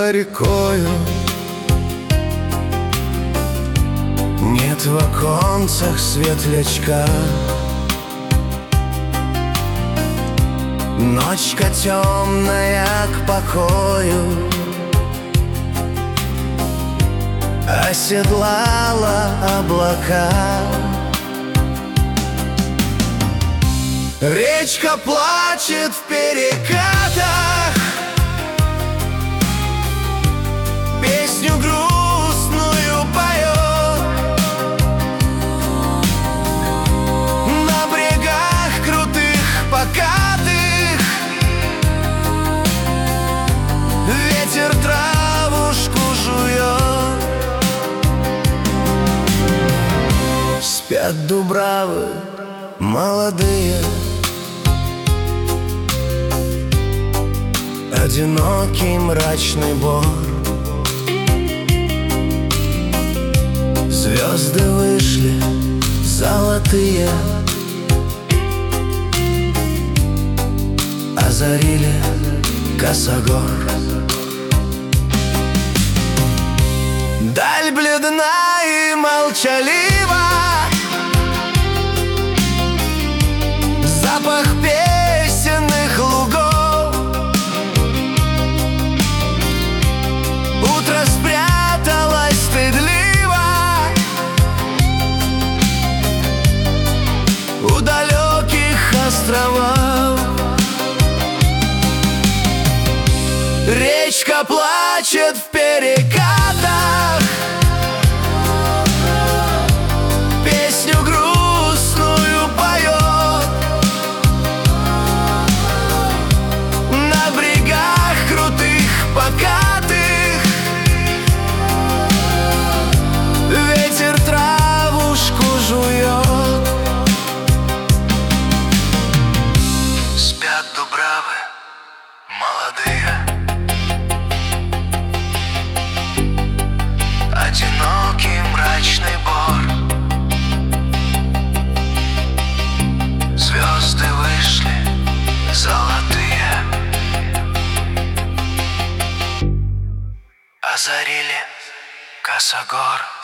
за рекою. Нет в оконцах светлячка. Ночка темная к покою оседлала облака. Речка плачет в перекатах, песню грустную поет. На берегах крутых покатых ветер травушку жует. Спят дубравы молодые, одинокий мрачный бор. Звезды вышли золотые, озарили косогор. Даль бледна и молчалива, запах песенных лугов. Утро спряталось стыдливо у далеких островов. Речка плачет в перекатах, песню грустную поет. На берегах крутых покатых ветер травушку жует. Спят дубравы молодые, одинокий мрачный бор. Звезды вышли золотые, озарили косогор.